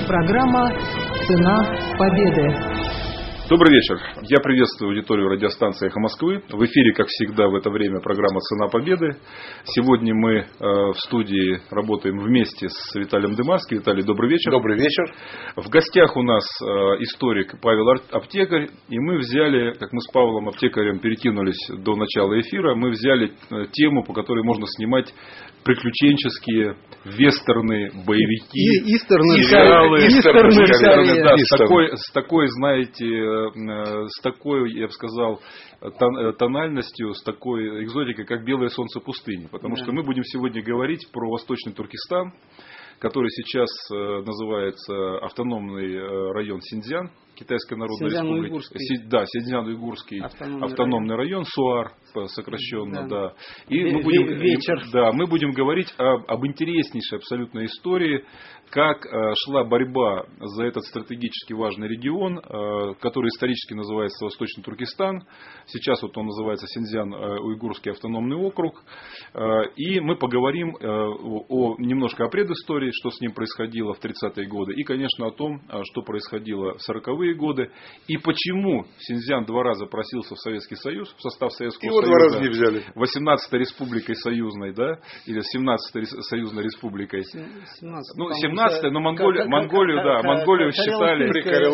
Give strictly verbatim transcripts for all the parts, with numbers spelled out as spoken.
Программа «Цена победы». Добрый вечер. Я приветствую аудиторию радиостанции «Эхо Москвы». В эфире, как всегда, в это время программа «Цена победы». Сегодня мы э, в студии работаем вместе с Виталием Дымарским. Виталий, добрый вечер. Добрый вечер. В гостях у нас э, историк Павел Аптекарь. И мы взяли, как мы с Павлом Аптекарем перекинулись до начала эфира, мы взяли э, тему, по которой можно снимать приключенческие, вестерны, боевики, и, истерны, сериалы, истерны, истерны, истерны, да, да, с такой, с такой, знаете, с такой, я бы сказал, тональностью, с такой экзотикой, как белое солнце пустыни. Потому да. что мы будем сегодня говорить про Восточный Туркестан, который сейчас называется автономный район Синьцзян, Китайской Народной Республики. Си, да, Синьцзян-Уйгурский автономный, автономный район, район СУАР, сокращенно, да. да. И в, мы будем, вечер. Да, мы будем говорить об, об интереснейшей абсолютно истории, как э, шла борьба за этот стратегически важный регион, э, который исторически называется Восточный Туркестан. Сейчас вот он называется Синьцзян-Уйгурский автономный округ. Э, и мы поговорим э, о, немножко о предыстории, что с ним происходило в тридцатые годы, и, конечно, о том, что происходило в сороковые годы, и почему Синьцзян два раза просился в Советский Союз, в состав Советского Его Союза. Два раза не взяли. восемнадцатой республикой союзной, да, или семнадцатой союзной республикой. семнадцатая, ну, семнадцатая, но Монголию, Монголию, да, Монголию считали.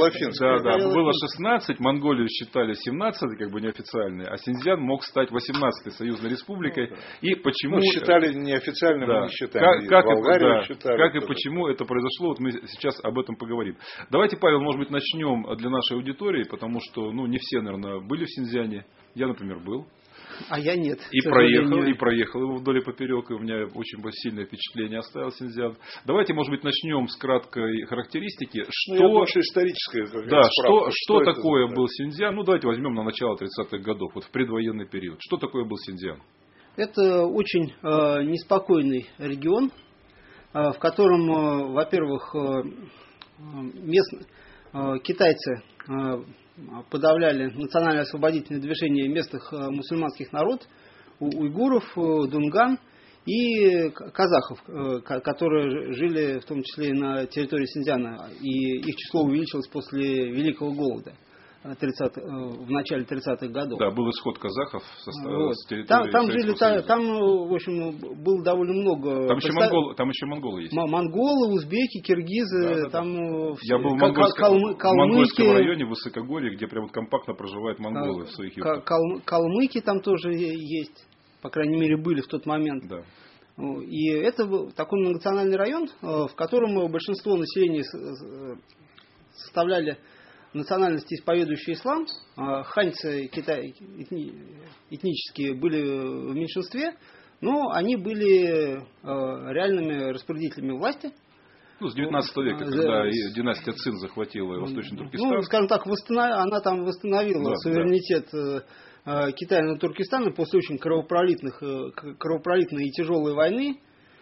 Да, да, было шестнадцать, Монголию считали семнадцатой, как бы неофициальной, а Синьцзян мог стать восемнадцатой союзной республикой. И почему ну, считали неофициально, да, мы не считали. Как, как, и, да, считали, как и почему это произошло, вот мы сейчас об этом поговорим. Давайте, Павел, может быть, начнем для нашей аудитории, потому что, ну, не все, наверное, были в Синьцзяне. Я, например, был. А я нет. И проехал, и проехал его вдоль и поперек, и у меня очень сильное впечатление оставил Синьцзян. Давайте, может быть, начнем с краткой характеристики. Что, ну, я думаю, что историческое. Да, что, что, что такое был Синьцзян? Ну, давайте возьмем на начало тридцатых годов, вот в предвоенный период. Что такое был Синьцзян? Это очень э, неспокойный регион, э, в котором, э, во-первых, э, мест, э, китайцы э, подавляли национально-освободительное движение местных мусульманских народов, уйгуров, дунган и казахов, которые жили в том числе и на территории Синьцзяна, и их число увеличилось после Великого голода в начале тридцатых годов. Да, был исход казахов со, вот. с территории там, там жили, Союза. Там, в общем, было довольно много. Там, еще, представ... монголы, там еще монголы есть. Монголы, узбеки, киргизы, да, да, там. Да. Я был в Монгольском, Калмы... Монгольском районе, в Высокогорье, где прям вот компактно проживают монголы в своих югах. Кал... Калмыки там тоже есть, по крайней мере, были в тот момент. Да. И это такой многонациональный район, в котором большинство населения составляли национальности, исповедующие ислам. Ханьцы Китай, этни, этнические были в меньшинстве, но они были реальными распорядителями власти. Ну, с девятнадцатого века, За... когда династия Цин захватила Восточный Туркестан. Ну, скажем так, восстанов... она там восстановила да, суверенитет да. Китая над Туркестаном после очень кровопролитных, кровопролитной и тяжелой войны.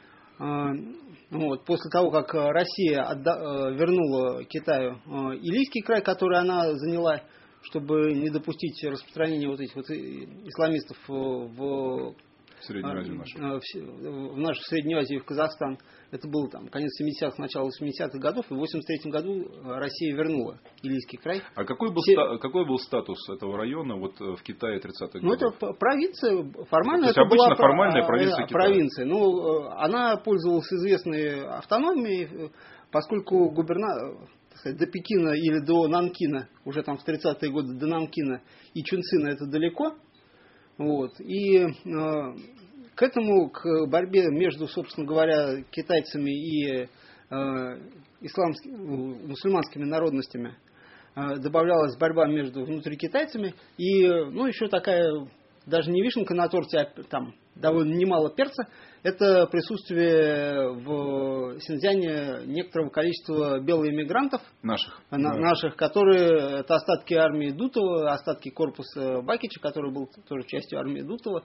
Вот, после того, как Россия отда... вернула Китаю Илийский край, который она заняла, чтобы не допустить распространения вот этих вот исламистов в, Среднюю Азию нашу. в, в нашу Среднюю Азию и в Казахстан. Это было там конец семидесятых, начало восьмидесятых годов, и в восемьдесят третьем году Россия вернула Илийский край. А какой был, Все... ста... какой был статус этого района вот в Китае тридцатых годов? Ну, это провинция, формально это была формальная провинция Китая. Провинция. Ну, она пользовалась известной автономией, поскольку губернатор до Пекина или до Нанкина, уже там в тридцатые годы до Нанкина и Чунцина это далеко. Вот. И э, к этому, к борьбе между, собственно говоря, китайцами и э, исламскими, мусульманскими народностями э, добавлялась борьба между внутрикитайцами и, ну, еще такая, даже не вишенка на торте, а там довольно немало перца, это присутствие в Синьцзяне некоторого количества белоэмигрантов. Наших. На, да. Наших, которые, это остатки армии Дутова, остатки корпуса Бакича, который был тоже частью армии Дутова.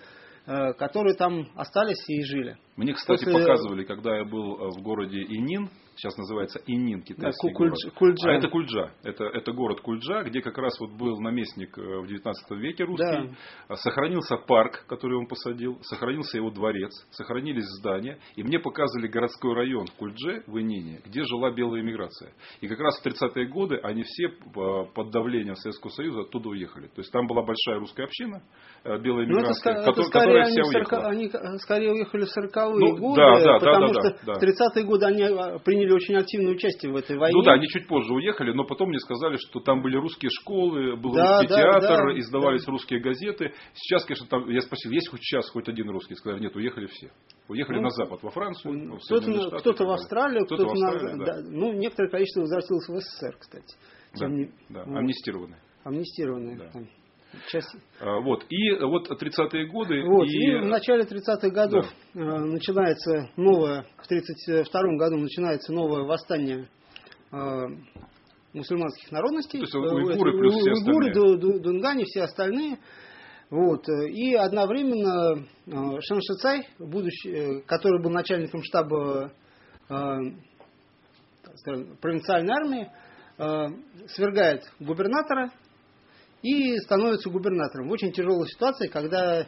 которые там остались и жили. Мне, кстати, После... показывали, когда я был в городе Инин, сейчас называется Инин, китайский да, город. Кульджа. А это Кульджа. Это, это город Кульджа, где как раз вот был наместник в девятнадцатом веке русский. Да. Сохранился парк, который он посадил, сохранился его дворец, сохранились здания. И мне показывали городской район в Кульдже, в Инине, где жила белая эмиграция. И как раз в тридцатые годы они все под давлением Советского Союза оттуда уехали. То есть там была большая русская община, белая эмиграция, это, которая, это которая вся они уехала. Они скорее уехали в сороковые Ну, годы, да, да, потому да, что да, да. в тридцатые годы они приняли очень активное участие в этой войне. Ну да, они чуть позже уехали, но потом мне сказали, что там были русские школы, был да, русский да, театр, да, издавались да. русские газеты. Сейчас, конечно, там, я спросил, есть хоть сейчас хоть один русский? Сказали, нет, уехали все. Уехали ну, на запад, во Францию, кто-то, кто-то в Австралию, кто-то, кто-то в Австралию, на, да. Да, ну, некоторое количество возвратилось в СССР, кстати. Да, не, да, ну, амнистированные. Амнистированные, да. Там, часть... а, вот, и вот тридцатые годы. Вот, и... и в начале тридцатых годов да. э, начинается новое, в тридцать втором году начинается новое восстание э, мусульманских народностей. То есть уйгуры плюс все уйгуры, остальные. дунгане, все остальные. Вот. И одновременно Шэн Шицай, будущий, который был начальником штаба э, скажем, провинциальной армии, э, свергает губернатора и становится губернатором. В очень тяжелой ситуации, когда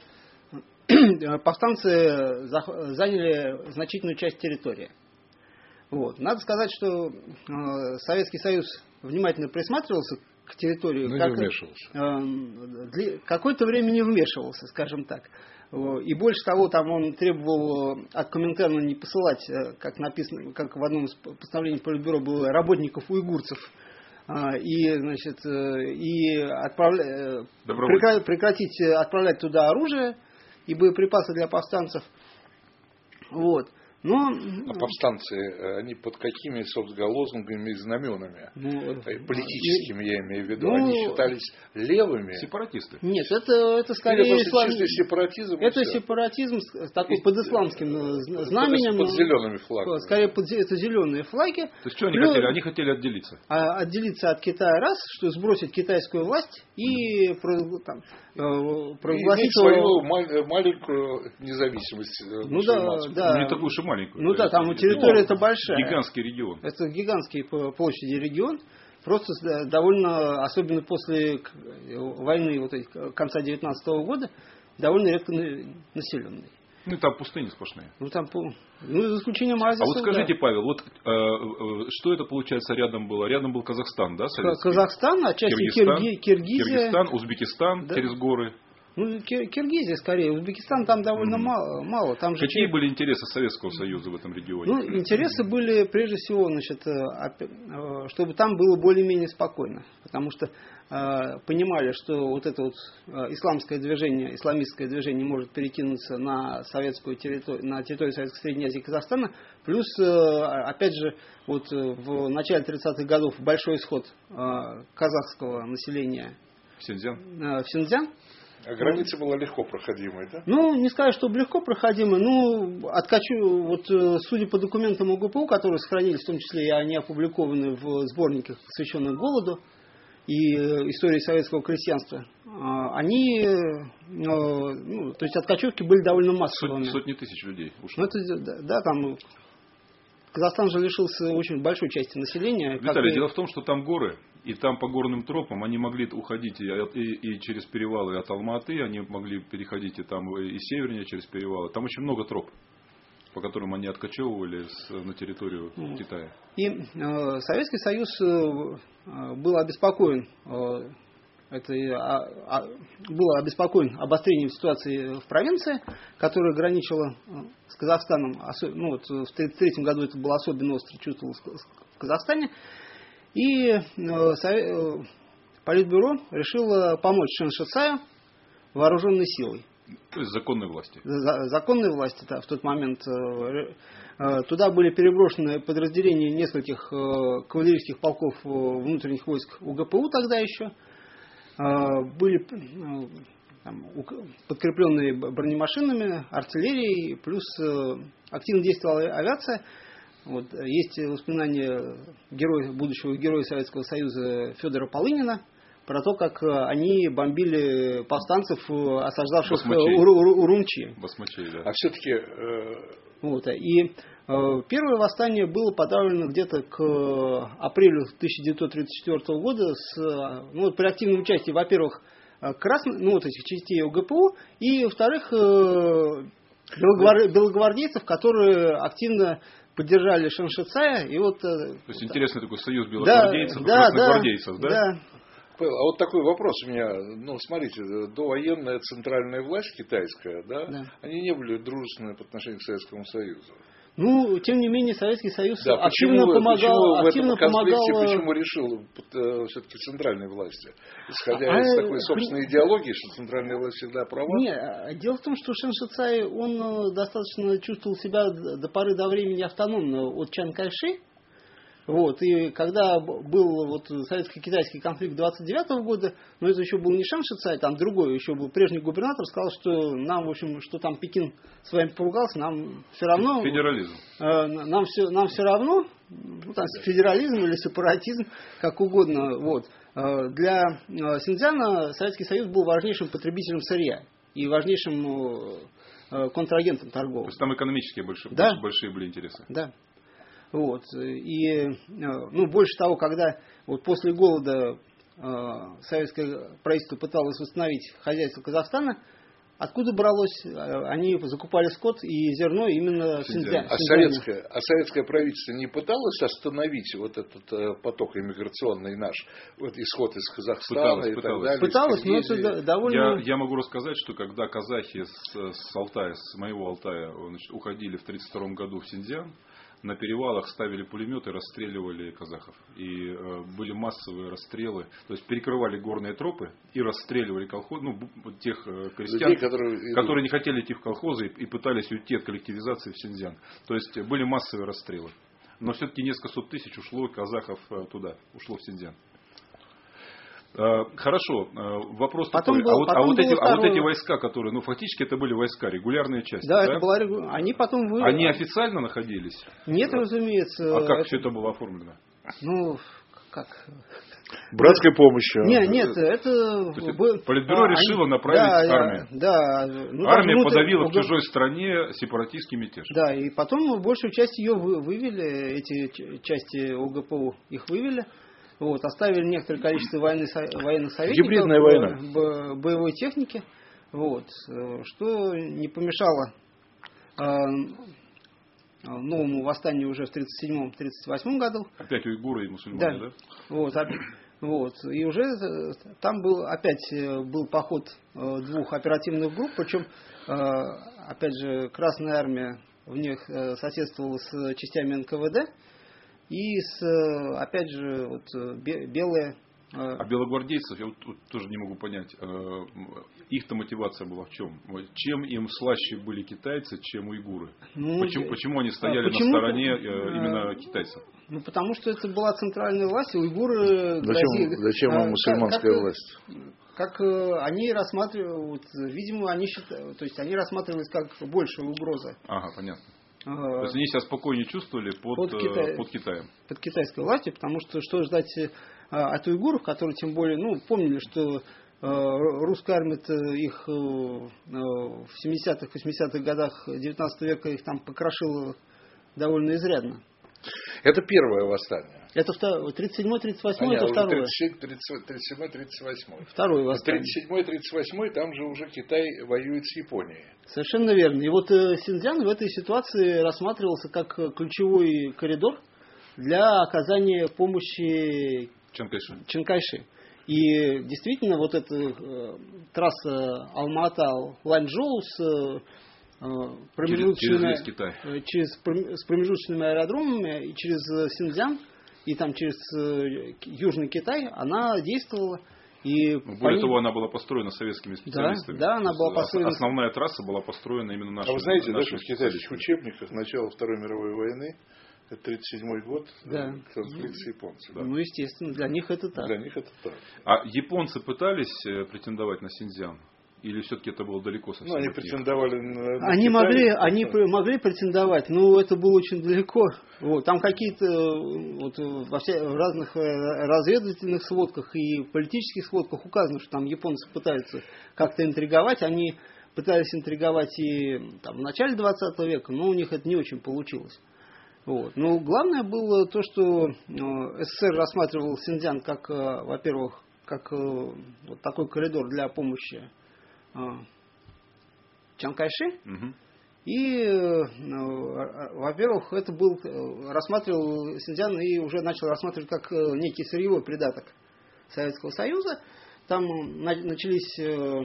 повстанцы заняли значительную часть территории. Вот. Надо сказать, что э, Советский Союз внимательно присматривался к территории. Но как, не вмешивался. Э, для, какое-то время не вмешивался, скажем так. И больше того, там он требовал от Коминтерна не посылать, как написано, как в одном из постановлений Политбюро было, работников уйгурцев. И, значит, и отправля... прекра... прекратить отправлять туда оружие и боеприпасы для повстанцев. Вот. Но... А повстанцы, они под какими, собственно, лозунгами и знаменами? Ну, политическими, и... я имею в виду. Ну, они считались левыми? Сепаратисты. Нет, это, это скорее... Или ислам... чистый сепаратизм? Это сепаратизм такой и... под исламским знаменем. Под зелеными флагами. Скорее, под... это зеленые флаги. То есть, что они Плюс... хотели? Они хотели отделиться. А, отделиться от Китая раз, что сбросить китайскую власть и там, провозгласить... свою маленькую независимость. Ну да, да. Ну, не такую уж и маленькую. Ну да, там территория это большая. Гигантский регион. Это гигантский по площади регион. Просто довольно, особенно после войны вот эти, конца девятнадцатого года, довольно редко населенный. Ну, там пустыни сплошные. Ну, там, ну, за исключением Азии. А вот скажите, да. Павел, вот э, что это, получается, рядом было? Рядом был Казахстан, да, советский? Казахстан, отчасти Киргизстан, Кирги, Киргизия. Киргизстан, Узбекистан, да. Через горы. Ну, Киргизия скорее, Узбекистан там довольно mm. мало, мало. Там же Какие те... были интересы Советского Союза в этом регионе? Ну, интересы были прежде всего, значит, чтобы там было более-менее спокойно. Потому что э, понимали, что вот это вот исламское движение, исламистское движение может перекинуться на советскую территорию, на территорию Советской Средней Азии и Казахстана. Плюс, э, опять же, вот в начале тридцатых годов большой исход э, казахского населения в Синьцзян. Э, в Синьцзян. А граница была легко проходимой, да? Ну, не сказать, что легко проходимой. Ну, откачу, вот, судя по документам ОГПУ, которые сохранились, в том числе и они опубликованы в сборниках, посвященных голоду и истории советского крестьянства, они, ну, то есть откачевки были довольно массовыми. Сотни, сотни тысяч людей ушло. Ну, это, да, да, там Казахстан же лишился очень большой части населения. Виталий, и... дело в том, что там горы, и там по горным тропам они могли уходить и, и, и через перевалы от Алма-Аты, они могли переходить и там и севернее через перевалы. Там очень много троп, по которым они откачевывали с, на территорию mm. Китая. И э, Советский Союз э, был обеспокоен э, Это а, а, было обеспокоен обострением ситуации в провинции, которая граничила с Казахстаном. Ну, вот в тридцать третьем году это было особенно остро чувствовалось в Казахстане. И э, Политбюро решило помочь Шэн Шицаю вооруженной силой. То есть законной власти. Законной власти, да, в тот момент. Туда были переброшены подразделения нескольких кавалерийских полков внутренних войск УГПУ тогда еще. Были там, подкрепленные бронемашинами, артиллерией, плюс активно действовала авиация. Вот, есть воспоминания героя, будущего героя Советского Союза Федора Полынина. про то, как они бомбили повстанцев, осаждавших Урумчи. Басмачей, да. А все-таки... Э... Вот, и первое восстание было подавлено где-то к апрелю тысяча девятьсот тридцать четвёртого года с, ну, вот, при активном участии, во-первых, красных, ну, вот этих частей ОГПУ, и, во-вторых, белогвардейцев, которые активно поддержали Шеншицая. И вот, то есть интересный такой союз белогвардейцев, да, и красногвардейцев, да? Да. А вот такой вопрос у меня. Ну, смотрите, довоенная центральная власть китайская, да, да. они не были дружественны по отношению к Советскому Союзу. Ну, тем не менее, Советский Союз да, активно почему, помогал. Почему активно в этом конфликте, помогал... почему решил э, все-таки центральной власти? Исходя а, из такой собственной при... идеологии, что центральная власть всегда права? Нет, дело в том, что Шэн Шицай, он достаточно чувствовал себя до поры до времени автономно от Чан Кайши. Вот, и когда был вот советско-китайский конфликт двадцать девятого года, но это еще был не Шэн Шицай, там другой, еще был прежний губернатор, сказал, что нам, в общем, что там Пекин с вами поругался, нам все равно... Федерализм. Э, нам, все, нам все равно, ну, там, федерализм или сепаратизм, как угодно. Вот. Э, для Синьцзяна Советский Союз был важнейшим потребителем сырья и важнейшим э, контрагентом торговым. То есть там экономические большие, да. большие были интересы. Да. Вот. И, ну, больше того, когда вот после голода э, советское правительство пыталось восстановить хозяйство Казахстана, откуда бралось? Они закупали скот и зерно именно в Синьцзяне. А советское, а советское правительство не пыталось остановить вот этот э, поток иммиграционный наш, вот исход из Казахстана пыталось, и пыталось. так далее? Пыталось, но это довольно... Я, я могу рассказать, что когда казахи с, с Алтая, с моего Алтая, значит, уходили в тридцать втором году в Синьцзян, на перевалах ставили пулеметы, расстреливали казахов. И э, были массовые расстрелы. То есть перекрывали горные тропы и расстреливали колхоз, ну, тех э, крестьян, людей, которые, которые не хотели идти в колхозы и, и пытались уйти от коллективизации в Синьцзян. То есть были массовые расстрелы. Но все-таки несколько сот тысяч ушло казахов э, туда, ушло в Синьцзян. Хорошо, вопрос потом такой. Был, а, вот, а, вот эти, второй... а вот эти войска, которые, ну, фактически это были войска, регулярные части. Да, да? это была регу... Они потом вы... Они официально находились? Нет, да. разумеется. А как это... все это было оформлено? Ну, как... Братской помощью. Нет, нет, это... Политбюро а, решило они... направить да, армию. Да, ну, Армия внутрь... подавила в чужой стране сепаратистский мятеж. Да, и потом большую часть ее вывели, эти части ОГПУ их вывели. Вот, оставили некоторое количество военных, военных советников, гибридная война, боевой техники, вот, что не помешало э, новому восстанию уже в тридцать седьмом — тридцать восьмом году. Опять уйгуры и мусульмане, да? Да. Вот, вот, и уже там был опять был поход двух оперативных групп, причем опять же Красная Армия в них соседствовала с частями эн ка вэ дэ. И с, опять же, вот, белые... А белогвардейцев, я вот, вот тоже не могу понять, их-то мотивация была в чем? Чем им слаще были китайцы, чем уйгуры? Ну, почему, почему они стояли почему? на стороне именно китайцев? Ну, потому что это была центральная власть, и уйгуры... Зачем, грози... зачем им мусульманская как, власть? Как они рассматривают, видимо, они считают, то есть они рассматривались как большая угроза. Ага, понятно. То есть они себя спокойнее чувствовали под, под, Китай, под Китаем. Под китайской властью, потому что что ждать от уйгуров, которые тем более, ну, помнили, что русская армия их в семидесятых — восьмидесятых годах девятнадцатого века их там покрошила довольно изрядно. Это первое восстание. Это тридцать седьмой — тридцать восьмой, это второе. тридцать седьмой — тридцать восьмой. Второе восстание. тридцать седьмой — тридцать восьмой, там же уже Китай воюет с Японией. Совершенно верно. И вот Синьцзян в этой ситуации рассматривался как ключевой коридор для оказания помощи Чан Кайши. Чан Кайши. И действительно, вот эта э, трасса Алма-Ата-Ланчжоу с Через, через, через, с промежуточными аэродромами и через Синьцзян и там через Южный Китай она действовала. И более по... того, она была построена советскими специалистами. Да, да, она была построена. Основная трасса была построена именно нашими. А вы знаете, наши в китайских учебниках начала Второй мировой войны, это тридцать седьмой год, да. конфликт с японцами. Да. Ну, естественно, для них это так. Для них это так. А японцы пытались претендовать на Синьцзян? или все-таки это было далеко совсем? Ну, они претендовали на, на Они Китай, могли, они могли претендовать, но это было очень далеко. Вот, там какие-то вот, во всех разных разведывательных сводках и политических сводках указано, что там японцы пытаются как-то интриговать. Они пытались интриговать и там, в начале двадцатого века, но у них это не очень получилось. Вот. Но главное было то, что СССР рассматривал Синьцзян как, во-первых, как вот такой коридор для помощи Чан Кайши. Угу. И, во-первых, это был, рассматривал Синьцзян и уже начал рассматривать как некий сырьевой придаток Советского Союза. Там начались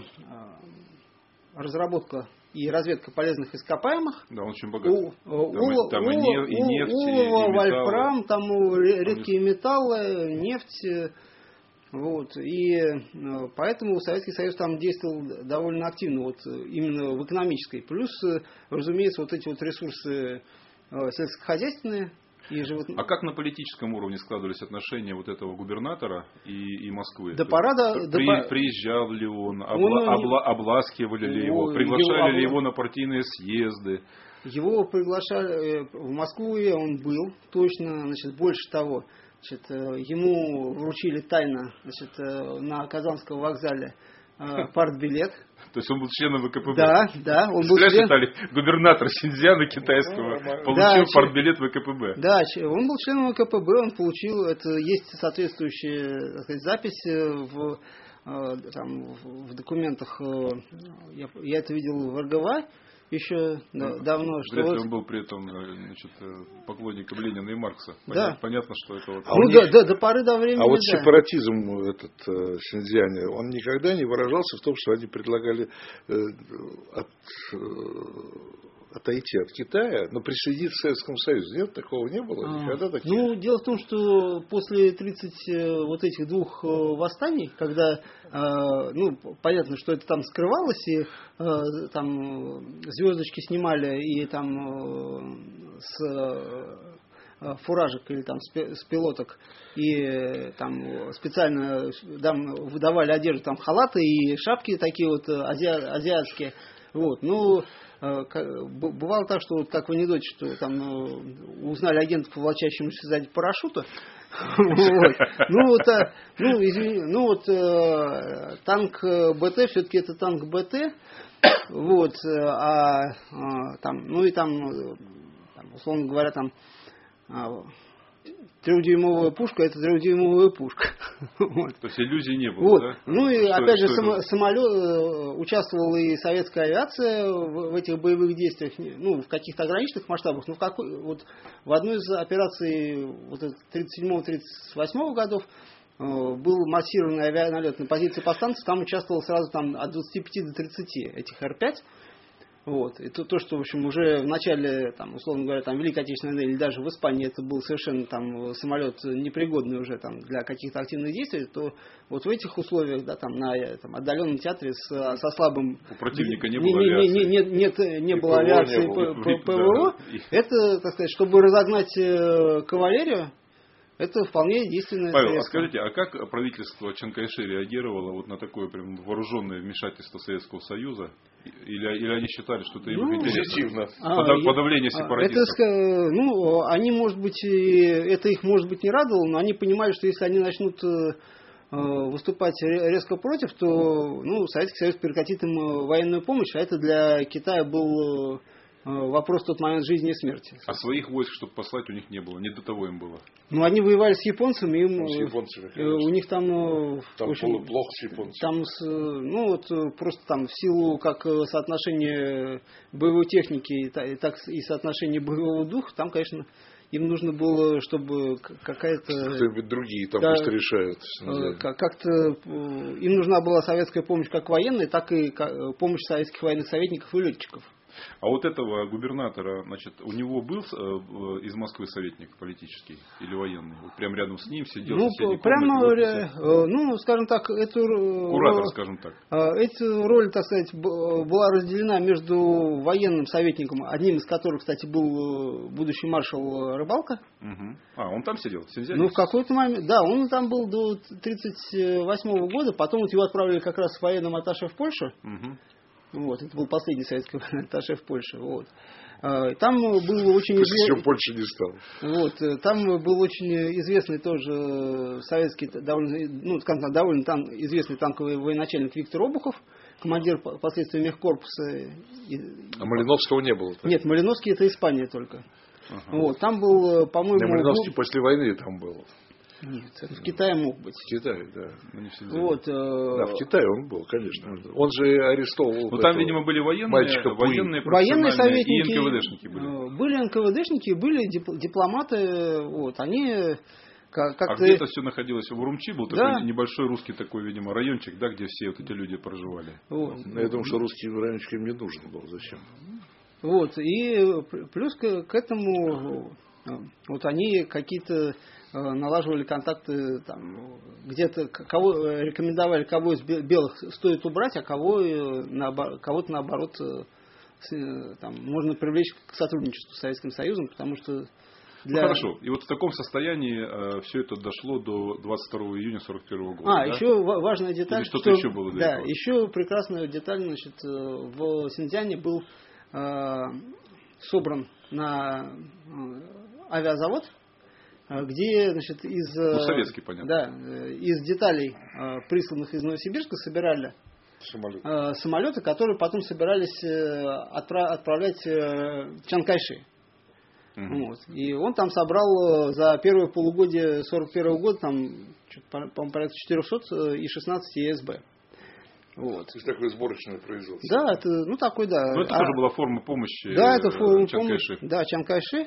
разработка и разведка полезных ископаемых. Да, он очень богат. У, там, у, там у, и, нефть, и нефть, у, и, и вольфрам, там редкие металлы, нефть. Вот. И поэтому Советский Союз там действовал довольно активно, вот, именно в экономической. Плюс, разумеется, вот эти вот ресурсы сельскохозяйственные. И животные. А как на политическом уровне складывались отношения вот этого губернатора и, и Москвы? До парада, При, до... Приезжал ли он, обла, он обла, обласкивали ли его, его приглашали его, ли его на партийные съезды? Его приглашали в Москву, он был точно, значит, больше того. Значит, ему вручили тайно, значит, на Казанском вокзале партбилет. То есть он был членом ВКПБ? Да, да. Он был член... член... считали, губернатор Синьцзяна китайского ну, получил да, партбилет ВКПБ. Да, он был членом ВКПБ, он получил, это есть соответствующая, так сказать, запись в, там, в документах, я, я это видел в эр гэ вэ еще ну, давно. Вряд ли вот... он был при этом, значит, поклонником Ленина и Маркса. Да. Понятно, что это вот... А ну да, них... да, до поры до времени. А вот да. сепаратизм этот э, Синьцзяне, он никогда не выражался в том, что они предлагали э, от, э, отойти от Китая, но присоединиться к Советскому Союзу. Нет, такого не было? Никогда а, таких? Ну, дело в том, что после тридцати вот этих двух восстаний, когда, э, ну, понятно, что это там скрывалось, и э, там звездочки снимали, и там э, с э, фуражек или там с, с пилоток, и там специально там, выдавали одежду, там халаты и шапки такие вот ази, азиатские. Вот, ну... Бывало так, что вот как в анекдоте, что там узнали агентов, волочащимся сзади парашюта. Вот. Ну вот, ну, извини, ну вот танк БТ, все-таки это танк БТ, вот, а там, ну и там, там условно говоря, там трехдюймовая пушка, это трехдюймовая пушка. Вот. То есть иллюзий не было, вот. да? Ну и что, опять что же само, самолет, участвовала и советская авиация в, в этих боевых действиях, ну в каких-то ограниченных масштабах, но в, какой, вот, в одной из операций вот, тридцать седьмого тридцать восьмого годов э, был массированный авианалет на позиции повстанцев, там участвовало сразу там, от двадцати пяти до тридцати этих эр пять. Вот. И то, то, что, в общем, уже в начале, там, условно говоря, там, Великой Отечественной войны или даже в Испании это был совершенно там, самолет непригодный уже там, для каких-то активных действий, то вот в этих условиях, да, там, на там, отдаленном театре с, со слабым... У противника не было не, авиации. Не, не, не, нет, не было авиации ПВО. Это, так сказать, чтобы разогнать кавалерию, это вполне действенное Павел, средство. а скажите, а как правительство Чан Кайши реагировало вот на такое прям вооруженное вмешательство Советского Союза? Или, или они считали, что это им ну, интересно? А, Подав, подавление сепаратистов? Это, ну, они, может быть, это их, может быть, не радовало, но они понимали, что если они начнут выступать резко против, то ну, Советский Союз прекратит им военную помощь, а это для Китая был вопрос в тот момент жизни и смерти. А своих войск, чтобы послать, у них не было, не до того им было? Ну, они воевали с японцами, им, ну, с японцами, у них там... Там очень, было плохо с японцами. Там, ну, вот просто там в силу как соотношения боевой техники, так и соотношения боевого духа, там, конечно, им нужно было, чтобы какая-то... Кто-нибудь другие там да, пусть решают. Как-то им нужна была советская помощь как военная, так и помощь советских военных советников и летчиков. А вот этого губернатора, значит, у него был э, из Москвы советник политический или военный? Вот прям рядом с ним сидел Ну, в соседней прямо, комнате, э, ну, скажем так, эту, куратор, скажем так. Эту роль, так сказать, была разделена между военным советником, одним из которых, кстати, был будущий маршал Рыбалка. Угу. А, он там сидел? В Синьцзяне? Ну, в какой-то момент, да, он там был до тридцать восьмого года, потом вот его отправили как раз в военном атташе в Польшу. Угу. Вот, это был последний советский атташе в Польше. Вот. Там был очень известный... Еще Польша не стал. Вот, там был очень известный тоже советский, довольно, ну, скажем так, довольно там известный танковый военачальник Виктор Обухов, командир впоследствии мехкорпуса. А Малиновского не было? Так? Нет, Малиновский это Испания только. Ага. Вот, там был, по-моему... Не, Малиновский после войны там был. Нет, это в Китае мог быть. В Китае, да. Ну, не все Вот, э... Да, в Китае он был, конечно. Он же арестовал. Ну, там, видимо, были военные, военные, военные советники, и эн ка вэ дэшники были. Были эн ка вэ дэшники, были дипломаты. Вот, они как-то... А где-то все находилось в Урумчи, был да. такой небольшой русский такой, видимо, райончик, да, где все вот эти люди проживали. Вот. Я думаю, что русский райончик им не нужен был. Зачем? Вот, и плюс к, к этому вот они какие-то налаживали контакты, там, где-то кого рекомендовали, кого из белых стоит убрать, а кого, кого-то наоборот там, можно привлечь к сотрудничеству с Советским Союзом, потому что для... Ну, хорошо. И вот в таком состоянии э, все это дошло до двадцать второго июня сорок первого года. А, да? еще важная деталь. Или что-то еще было до Да, этого? еще прекрасная деталь, значит, в Синьцзяне был э, собран на авиазавод, где, значит, из, ну, советский, понятно. Да, из деталей, присланных из Новосибирска, собирали Самолет. самолеты, которые потом собирались отправлять Чан Кайши. Угу. Вот. И он там собрал за первое полугодие сорок первого года там, по-моему, порядка четыреста и шестнадцать и эс бэ. Вот. То есть такое сборочное производство. Да, это, ну такой, да. Но это а, тоже была форма помощи. Да, это форма Чан помощи. Кайши. Да, Чан Кайши.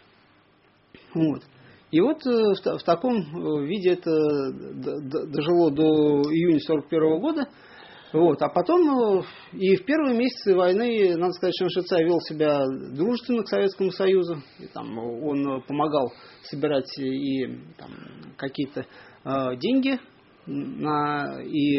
Вот. И вот в, в таком виде это дожило до июня сорок первого года. Вот. А потом и в первые месяцы войны, надо сказать, Чан Шицай вел себя дружественно к Советскому Союзу. И там он помогал собирать и там, какие-то э, деньги на, и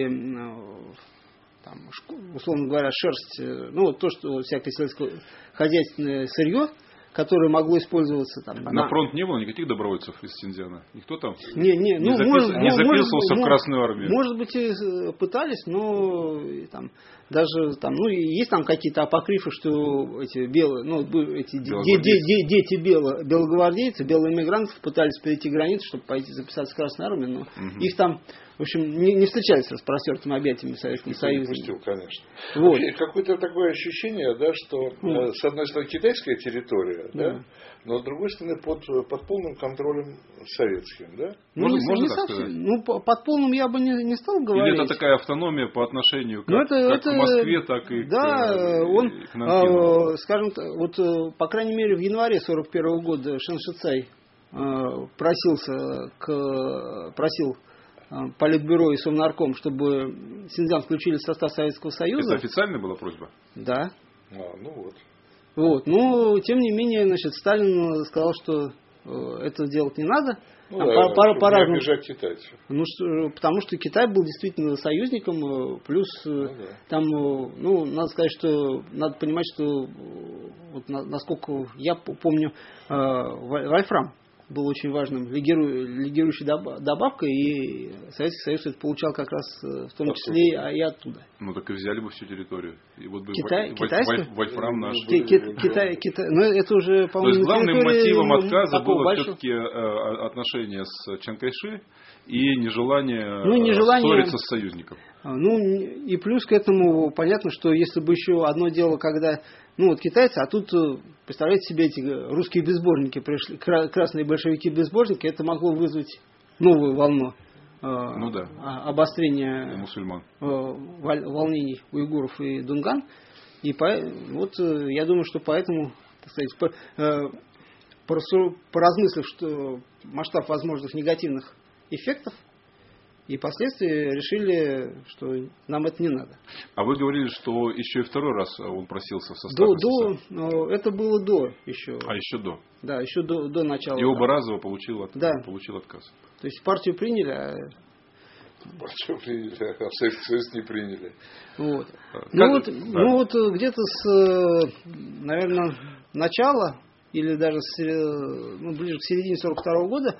там, условно говоря, шерсть, ну вот то, что всякое сельскохозяйственное сырье, которое могло использоваться там. А на... на фронт не было никаких добровольцев из Синьцзяна? Никто там не, не, не, ну, запис... может, не ну, записывался может, в Красную Армию? Может быть, и пытались, но и, там, даже там, ну, и есть там какие-то апокрифы, что эти белые, ну, эти де- де- де- дети бело, белогвардейцы, белые мигранты пытались перейти границу, чтобы пойти записаться в Красную Армию, но угу. их там, в общем, не, не встречались с распростертыми объятиями в Советском Союзе. Не пустил, конечно. Вот. Какое-то такое ощущение, да, что mm. с одной стороны китайская территория, mm. да, но с другой стороны под, под полным контролем советским, да? Ну, можно не, можно не так совсем, сказать? Ну, под полным я бы не, не стал говорить. Или это такая автономия по отношению как, ну, это, как это, к Москве, так и да, к, он, и к Нанкину? Э, скажем так, вот, по крайней мере, в январе сорок первого года Чан Шицай э, просился к, просил Политбюро и Совнарком, чтобы Синьцзян включили в состав Советского Союза. Это официальная была просьба? Да. А, ну вот. Вот. Но, тем не менее, значит, Сталин сказал, что э, это делать не надо. Ну, а да, по, по, по разным... обижать китайцев. Ну, что, потому что Китай был действительно союзником, плюс ну, да. там, ну, надо сказать, что надо понимать, что вот, насколько я помню, э, вольфрам был очень важным легиру, легирующей добавкой, и Советский Союз это получал как раз в том числе и оттуда. Ну так и взяли бы всю территорию. И вот бы Китай, вольф, вольф, вольфрам наш. Китай, Китай, но это уже, по-моему, то есть главным мотивом отказа было большого... все-таки э, отношения с Чан Кайши и нежелание, ну, нежелание ссориться с союзником. Ну и плюс к этому понятно, что если бы еще одно дело, когда ну вот китайцы, а тут, представляете себе, эти русские безбожники пришли, красные большевики-безбожники, это могло вызвать новую волну ну, да. обострения мусульман. волнений уйгуров и дунган. И по, вот я думаю, что поэтому, так сказать, поразмыслив, что масштаб возможных негативных эффектов И впоследствии решили, что нам это не надо. А вы говорили, что еще и второй раз он просился в состав До, СССР. до, это было до еще. А еще до? Да, еще до, до начала. И оба раза получил, от, да. получил отказ. То есть партию приняли, а... Партию приняли, а Советский Союз не приняли. Вот. Как... Ну, вот, да. ну вот где-то с, наверное, начала, или даже с, ну, ближе к середине сорок второго года,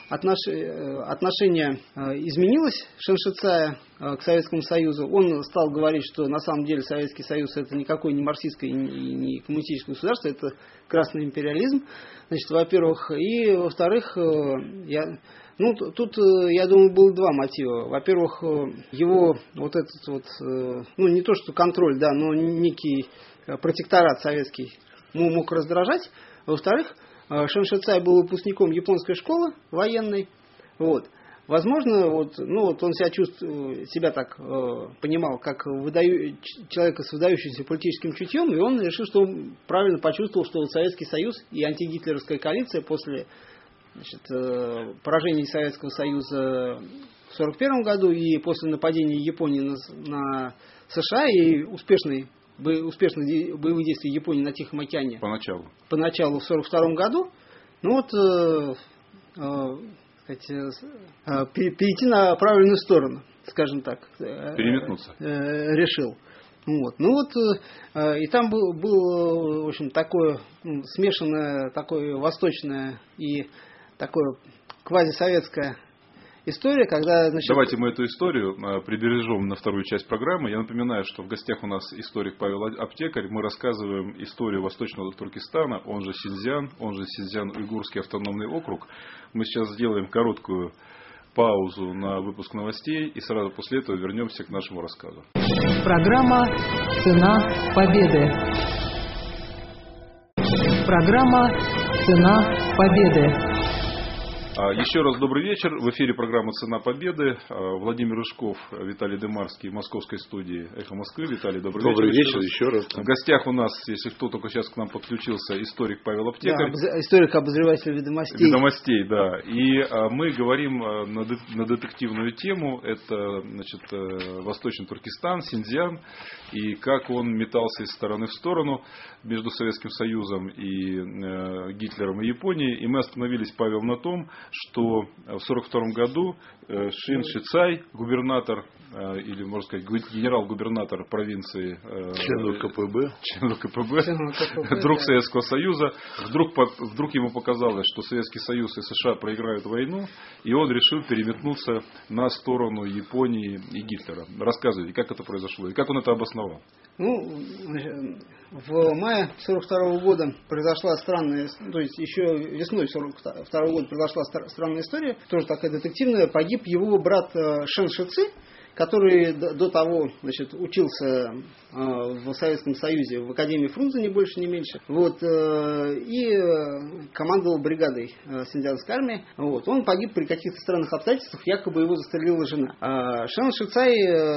отношение изменилось Шен-Шицая к Советскому Союзу. Он стал говорить, что на самом деле Советский Союз это никакой не марксистское и не коммунистическое государство, это красный империализм. Значит, во-первых, и во-вторых, я, ну, тут, я думаю, было два мотива. Во-первых, его вот этот вот, ну, не то что контроль, да, но некий протекторат советский мог раздражать. Во-вторых, Шен-Шицай был выпускником японской школы военной. Вот. Возможно, вот, ну, вот он себя, чувствовал, себя так э, понимал, как выдаю, человека с выдающимся политическим чутьем, и он решил, что он правильно почувствовал, что вот Советский Союз и антигитлеровская коалиция после, значит, э, поражения Советского Союза в сорок первом году и после нападения Японии на, на США и успешной успешных боевых действий Японии на Тихом океане. Поначалу. Поначалу в сорок втором году. Ну вот, э, э, сказать, э, перейти на правильную сторону, скажем так. Переметнуться. Э, э, решил. Вот. Ну вот, э, и там был, был, в общем, такое ну, смешанное, такое восточное и такое квазисоветское история, когда... Значит... Давайте мы эту историю прибережем на вторую часть программы. Я напоминаю, что в гостях у нас историк Павел Аптекарь. Мы рассказываем историю Восточного Туркестана, он же Синьцзян, он же Синьцзян-Уйгурский автономный округ. Мы сейчас сделаем короткую паузу на выпуск новостей и сразу после этого вернемся к нашему рассказу. Программа «Цена победы». Программа «Цена победы». Еще раз добрый вечер. В эфире программа «Цена победы». Владимир Рыжков, Виталий Дымарский в московской студии «Эхо Москвы». Виталий, добрый, добрый вечер. Добрый вечер еще раз. В гостях у нас, если кто только сейчас к нам подключился, историк Павел Аптекарь. Да, историк-обозреватель «Ведомостей». «Ведомостей», да. И а, мы говорим на, де, на детективную тему. Это, значит, Восточный Туркестан, Синьцзян. И как он метался из стороны в сторону между Советским Союзом и э, Гитлером и Японией. И мы остановились, Павел, на том, что в сорок втором году Шен-Шицай, губернатор, или, можно сказать, генерал-губернатор провинции, член КПБ, член КПБ, друг Советского Союза, вдруг, вдруг ему показалось, что Советский Союз и США проиграют войну, и он решил переметнуться на сторону Японии и Гитлера. Рассказывайте, как это произошло и как он это обосновал. Ну, в мае сорок второго года произошла странная, то есть еще весной сорок второго года произошла странная история, тоже такая детективная. Погиб его брат Шен-Шицай, который до того, значит, учился в Советском Союзе, в Академии Фрунзе, не больше, не меньше. Вот, и командовал бригадой Синьцзянской армии. Вот, он погиб при каких-то странных обстоятельствах, якобы его застрелила жена. Шен-Шицай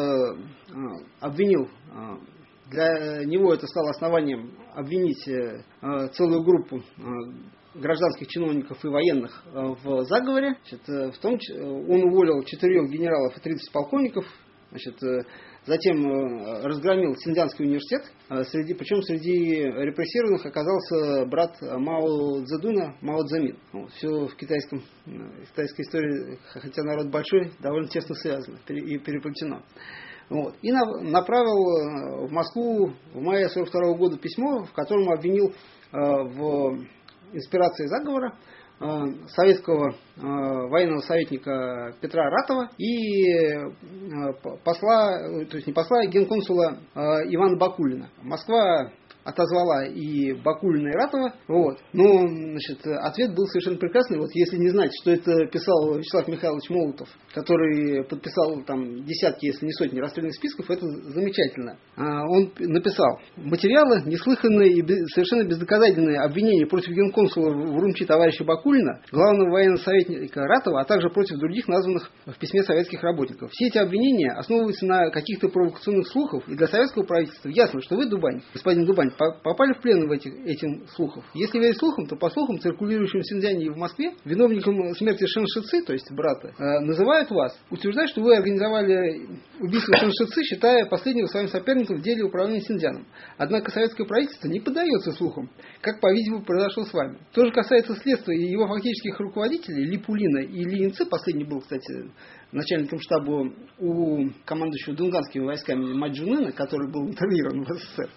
обвинил, для него это стало основанием обвинить целую группу гражданских чиновников и военных в заговоре. Значит, в том, он уволил четырех генералов и тридцать полковников. Значит, затем разгромил Синьцзянский университет. Среди, причем среди репрессированных оказался брат Мао Цзэдуна, Мао Цзэмин. Вот, все в китайском, в китайской истории, хотя народ большой, довольно тесно связано и переплетено. Вот. И направил в Москву в мае сорок второго года письмо, в котором обвинил в инспирации заговора советского военного советника Петра Ратова и посла, то есть не посла, а генконсула Ивана Бакулина. Москва отозвала и Бакулина, и Ратова. Вот. Но, значит, ответ был совершенно прекрасный. Вот если не знать, что это писал Вячеслав Михайлович Молотов, который подписал там десятки, если не сотни расстрельных списков, это замечательно. Он написал: материалы, неслыханные и совершенно бездоказательные обвинения против генконсула в Урумчи товарища Бакулина, главного военного советника Ратова, а также против других названных в письме советских работников. Все эти обвинения основываются на каких-то провокационных слухах, и для советского правительства ясно, что вы, Дубань, господин Дубань, попали в плен в этих, этим слухов. Если верить слухам, то по слухам, циркулирующим в Синьцзяне и в Москве, виновником смерти Шэн Шици, то есть брата, называют вас. Утверждают, что вы организовали убийство Шэн Шици, считая последнего своим соперником в деле управления Синьцзяном. Однако советское правительство не поддается слухам, как, по-видимому, произошло с вами. То же касается следствия и его фактических руководителей Ли Пулина и Ли Инцы. Последний был, кстати, начальником штаба у командующего дунганскими войсками Маджунына, который был интернирован в СССР,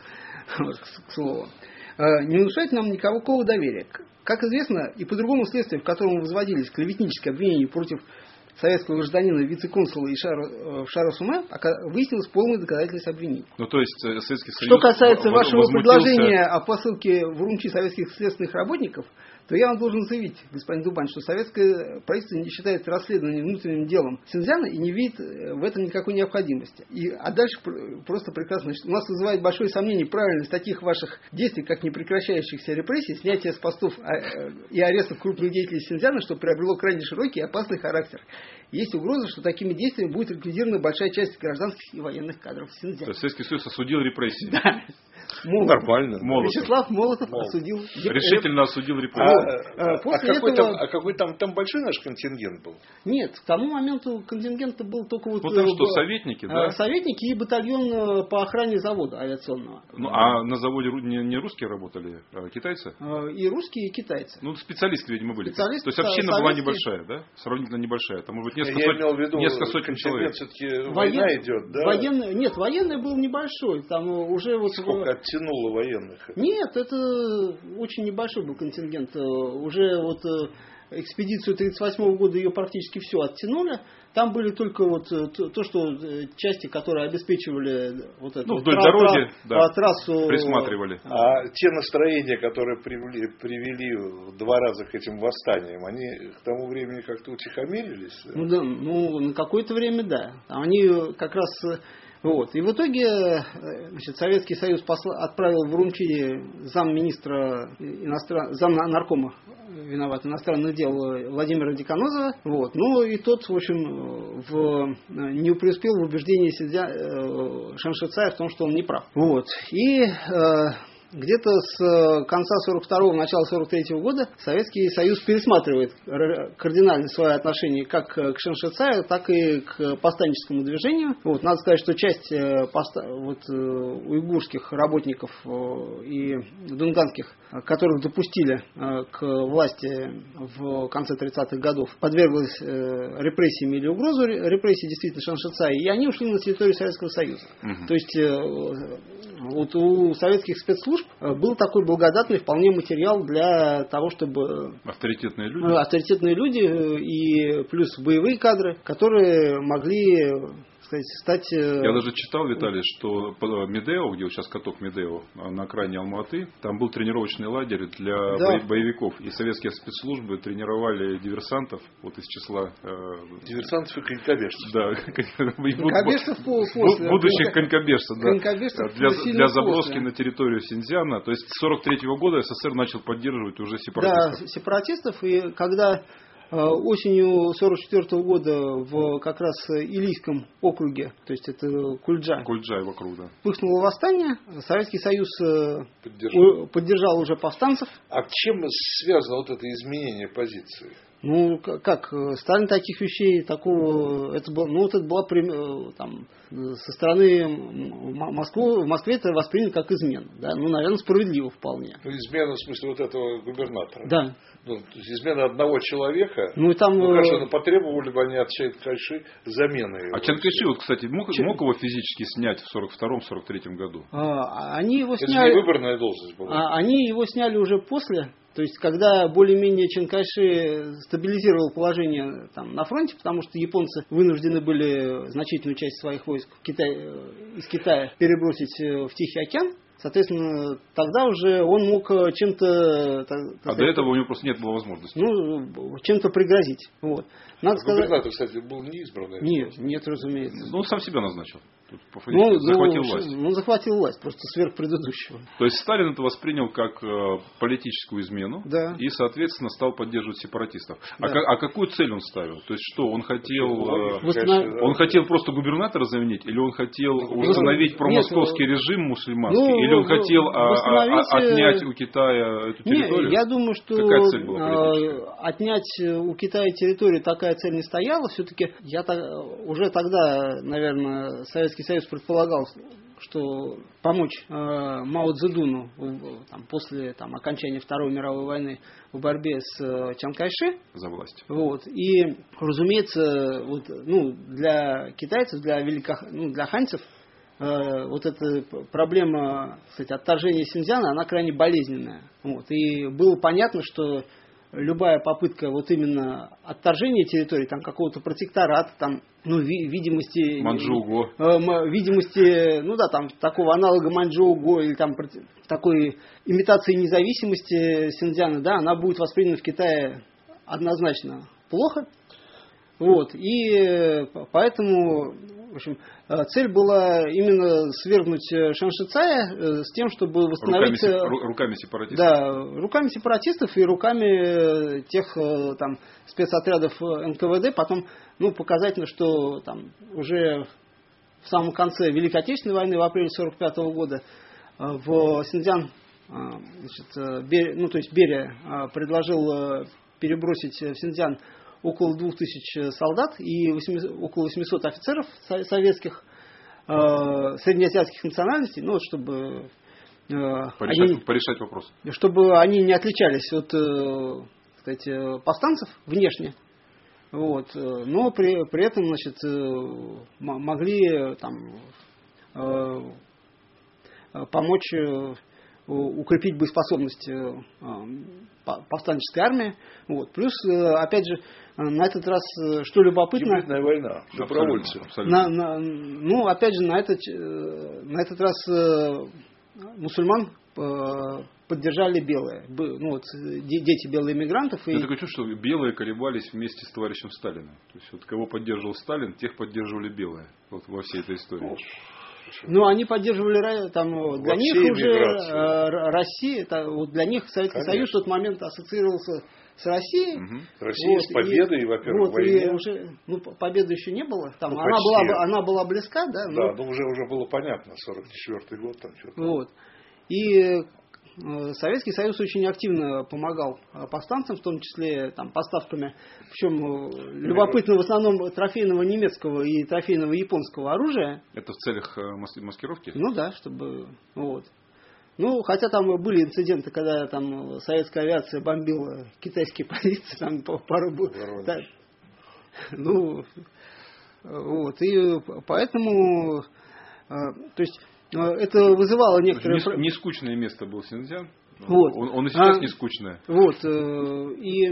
к слову, не внушает нам никакого доверия. Как известно, и по другому следствию, в котором возводились клеветнические обвинения против советского гражданина, вице-консула и Шара, Шара Суме, выяснилось полное доказательство обвинений. Ну, то есть, Советский Союз... Что касается вашего возмутился... предложения о посылке в Урумчи советских следственных работников, то я вам должен заявить, господин Дубань, что советское правительство не считает расследование внутренним делом Синьцзяна и не видит в этом никакой необходимости. И, а дальше просто прекрасно. У нас вызывает большое сомнение правильность таких ваших действий, как непрекращающихся репрессий, снятие с постов и арестов крупных деятелей Синьцзяна, что приобрело крайне широкий и опасный характер. Есть угроза, что такими действиями будет ликвидирована большая часть гражданских и военных кадров Синьцзяна. То есть Советский Союз осудил репрессии. Да. Молотов. Нормально. Молотов. Вячеслав Молотов, Молотов осудил. Решительно осудил репрессии. А, а, после а, какой этого... там, а какой там, там большой наш контингент был? Нет, к тому моменту контингент был только вот... Ну там что, советники, да? Советники и батальон по охране завода авиационного. Ну а на заводе не, не русские работали, а китайцы? И русские, и китайцы. Ну специалисты, видимо, были. Специалисты, то есть община советские... была небольшая, да? Сравнительно небольшая. Там, может быть, несколько, Я сот... имел в виду, несколько сотен человек. Все-таки война Воен... идет, да? Военный... Нет, военный был небольшой. Там уже вот... Сколько оттянуло военных? Нет, это очень небольшой был контингент. Уже вот экспедицию тридцать восьмого года ее практически все оттянули. Там были только вот то, что части, которые обеспечивали вот эту ну, вдоль тра- дороги, тра- да, трассу. Присматривали. А те настроения, которые привели, привели два раза к этим восстаниям, они к тому времени как-то утихомирились? Ну, да, ну на какое-то время да. Они как раз... Вот. И в итоге, значит, Советский Союз посла, отправил в Урумчи замминистра иностран... замнаркома виноват иностранных дел Владимира Деканозова. Вот. Ну и тот, в общем, в... не преуспел в убеждении Сидзя... Шэн Шицая в том, что он не прав. Вот. И э, где-то с конца сорок второго, начала сорок третьего года Советский Союз пересматривает кардинально свое отношение как к Шэн Шицаю, так и к повстанческому движению. Вот, надо сказать, что часть поста, вот, уйгурских работников и дунганских, которых допустили к власти в конце тридцатых годов, подверглась репрессиями или угрозу репрессий действительно Шэн Шицая, и они ушли на территорию Советского Союза. Угу. То есть вот у советских спецслужб был такой благодатный вполне материал для того, чтобы... Авторитетные люди. Авторитетные люди и плюс боевые кадры, которые могли... стать... Я даже читал, Виталий, что Медео, где сейчас каток Медео, на окраине Алматы, там был тренировочный лагерь для да. боевиков. И советские спецслужбы тренировали диверсантов вот из числа... Э... Диверсантов и конькобежцев. Да. Конькобежцев после. Будущих конькобежцев, да. Для, для заброски после. На территорию Синьцзяна. То есть с сорок третьего года СССР начал поддерживать уже сепаратистов. Да, сепаратистов. И когда... осенью сорок четвёртого года в как раз Илийском округе, то есть это Кульджа, Кульджа вокруг, да, вспыхнуло восстание, Советский Союз поддержал, поддержал уже повстанцев. А чем связано вот это изменение позиции? Ну, как, Сталин таких вещей, такого, это было, ну, вот это была, там, со стороны Москвы, в Москве это воспринято как измена, да, ну, наверное, справедливо вполне. Ну, измена, в смысле, вот этого губернатора? Да. Ну, то есть, измена одного человека, ну, и там, ну, конечно, потребовали бы они от Чан Кайши замены его. А Чан Кайши, вот, кстати, мог, мог его физически снять в сорок втором — сорок третьем году? А, они его это сняли... Это не выборная должность была. А, они его сняли уже после... То есть, когда более-менее Чан Кайши стабилизировал положение там, на фронте, потому что японцы вынуждены были значительную часть своих войск в Китай, из Китая перебросить в Тихий океан, соответственно, тогда уже он мог чем-то... Так, а сказать, до этого у него просто нет было возможности. Ну, чем-то пригрозить. Вот. Надо а сказать... губернатор, кстати, был неизбранный. Нет, нет, разумеется. Ну, он сам себя назначил. Ну, захватил ну, власть. Он захватил власть, просто сверх предыдущего. То есть Сталин это воспринял как э, политическую измену, да. И, соответственно, стал поддерживать сепаратистов. Да. А, а какую цель он ставил? То есть что, он хотел, э, Восстанов... он хотел просто губернатора заменить, или он хотел установить промосковский Нет, режим мусульманский, ну, Или он хотел восстановить... отнять у Китая эту территорию? Нет, я думаю, что какая цель была отнять у Китая территорию такая цель не стояла. Все-таки я уже тогда, наверное, Советский Союз предполагал, что помочь э, Мао Цзэдуну там, после там, окончания Второй мировой войны в борьбе с э, Чан Кайши. За власть. Вот. И, разумеется, вот, ну, для китайцев, для, велико, ну, для ханьцев, э, вот эта проблема, кстати, отторжения Синьцзяна, она крайне болезненная. Вот. И было понятно, что любая попытка вот именно отторжения территории, там какого-то протектората, там, ну, ви, видимости... Манчжоу-Го. Э, видимости, ну да, там, такого аналога Манчжоу-Го или там такой имитации независимости Синьцзяна, да, она будет воспринята в Китае однозначно плохо. Вот, и поэтому, в общем, цель была именно свергнуть Шэн Шицая с тем, чтобы восстановить... Руками, руками сепаратистов. Да, руками сепаратистов и руками тех там спецотрядов эн ка вэ дэ. Потом, ну, показательно, что там уже в самом конце Великой Отечественной войны, в апреле сорок пятого года, в Синьцзян, значит, Берия, ну, то есть Берия предложил перебросить в Синьцзян около двух тысяч солдат и около восьмисот офицеров советских, э, среднеазиатских национальностей, ну, чтобы, э, порешать, они, порешать вопрос. Чтобы они не отличались от, э, кстати, повстанцев внешне, вот, но при, при этом, значит, э, могли там, э, помочь э, укрепить боеспособность э, повстанческой армии. Вот. Плюс, э, опять же, на этот раз, что любопытно... Гибридная война, добровольцы. На, на, ну, опять же, на этот, на этот раз э, мусульман э, поддержали белые. Ну, вот, дети белых иммигрантов. Я и... такое чувство, что белые колебались вместе с товарищем Сталиным. То есть, вот, кого поддерживал Сталин, тех поддерживали белые. Вот во всей этой истории. Ну, они поддерживали, там, для них уже э, Россия, это, вот для них Советский Конечно. Союз в тот момент ассоциировался с Россией. Угу. Россия вот, с победой, и, во-первых, вот, войне. И уже, ну, победы еще не было. Там, ну, она, была, она была близка, да? Да, но, но уже, уже было понятно, сорок четвёртый год там что-то. Вот. И Советский Союз очень активно помогал повстанцам, в том числе там, поставками, причем любопытно в основном трофейного немецкого и трофейного японского оружия. Это в целях маскировки? Ну да, чтобы... Вот. Ну, хотя там были инциденты, когда там советская авиация бомбила китайские позиции, там пару... Да, ну, вот, и поэтому, то есть, это вызывало некоторые... Не, не скучное место был Синьцзян. Вот. Он, он и сейчас а, не скучное. Вот, и...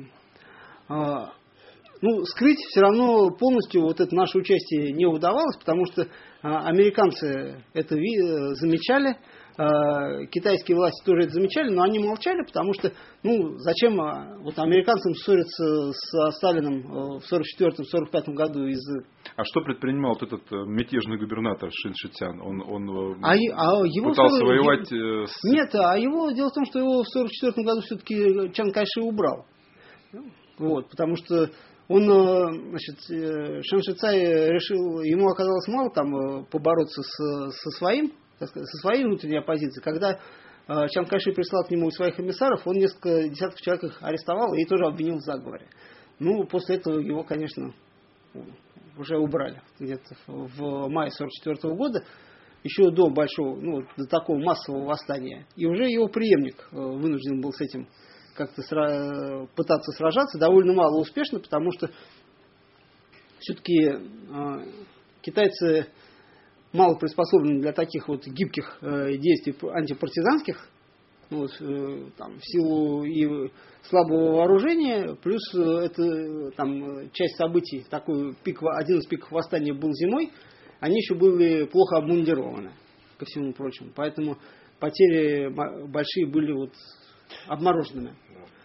Ну, скрыть все равно полностью вот это наше участие не удавалось, потому что американцы это замечали, китайские власти тоже это замечали, но они молчали, потому что, ну, зачем вот американцам ссориться со Сталином в сорок четвёртом — сорок пятом году из... А что предпринимал вот этот мятежный губернатор Шэн Шицян? Он, он а, а его пытался сорок... воевать с... Нет, а его, дело в том, что его в сорок четвёртом году все-таки Чан Кайши убрал. Вот, потому что он, значит, Шэн Шицай решил, ему оказалось мало там побороться с, со своим, так сказать, со своей внутренней оппозицией. Когда Чан Кайши прислал к нему своих эмиссаров, он несколько десятков человек их арестовал и тоже обвинил в заговоре. Ну, после этого его, конечно, уже убрали где-то в мае сорок четвёртого года, еще до большого, ну, до такого массового восстания. И уже его преемник вынужден был с этим как-то сра- пытаться сражаться, довольно мало успешно, потому что все-таки э, китайцы мало приспособлены для таких вот гибких э, действий антипартизанских, вот, э, там, в силу и слабого вооружения, плюс э, это там, часть событий, такой пик, один из пиков восстания был зимой, они еще были плохо обмундированы, ко всему прочему. Поэтому потери большие были вот обмороженными.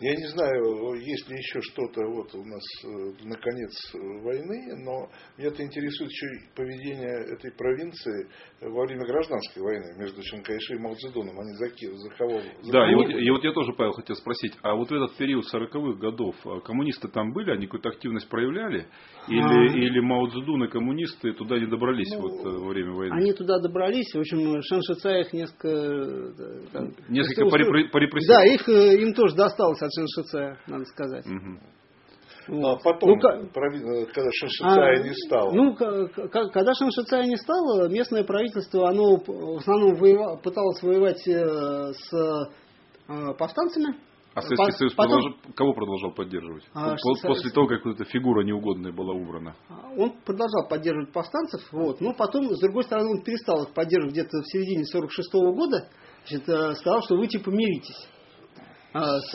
Я не знаю, есть ли еще что-то вот у нас на конец войны, но меня-то интересует еще поведение этой провинции во время гражданской войны между Чан Кайши и Мао Цзэдуном. Они за, за кого? За да, кого? и вот, и вот я тоже, Павел, хотел спросить, а вот в этот период сороковых годов коммунисты там были, они какую-то активность проявляли? Или, а... или Мао Цзэдун и коммунисты туда не добрались ну, вот, во время войны? Они туда добрались, в общем, Шэн Шицай их несколько... Там, несколько порепрессировал. Да, их, им тоже досталось от Шэн Шицая, надо сказать. Угу. Вот. А потом, ну, когда Шэн Шицая а, не стало? Ну, когда Шэн Шицая не стало, местное правительство, оно в основном воевало, пыталось воевать с повстанцами. А Советский Союз потом... продолжал, кого продолжал поддерживать? А, После Союз... того, как эта фигура неугодная была убрана. Он продолжал поддерживать повстанцев, вот, но потом, с другой стороны, он перестал их поддерживать где-то в середине сорок шестого года. Значит, сказал, что вы типа миритесь. А, с,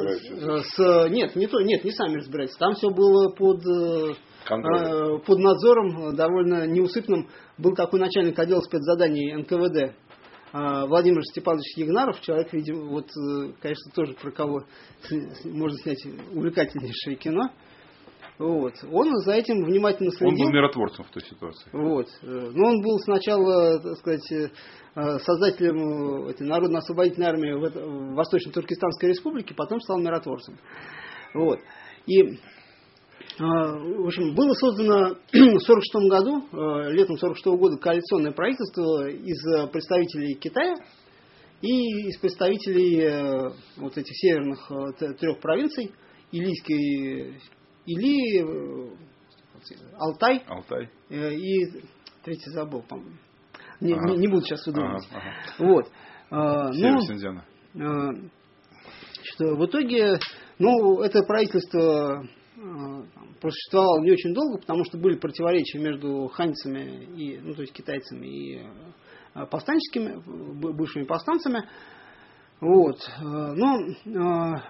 с, нет, не то, нет, не сами разбирайтесь. Там все было под, а, под надзором довольно неусыпным. Был такой начальник отдела спецзаданий эн ка вэ дэ Владимир Степанович Ягнаров, человек, видимо, вот, конечно, тоже про кого можно снять увлекательнейшее кино. Вот. Он за этим внимательно следил. Он был миротворцем в той ситуации. Вот. Но он был сначала, так сказать, создателем этой Народно-освободительной армии в Восточно-Туркестанской республике, потом стал миротворцем. Вот. И, в общем, было создано в сорок шестом году, летом сорок шестого года, коалиционное правительство из представителей Китая и из представителей вот этих северных трех провинций, Илийской, Или, Алтай, Алтай. И третий забыл, по-моему. Не, ага. не, не буду сейчас выдумывать. Ага, ага. Вот. Север ну, Синьцзяна. Что в итоге, ну, это правительство там, просуществовало не очень долго, потому что были противоречия между ханьцами и, ну, то есть китайцами и повстанческими, бывшими повстанцами. Вот. Но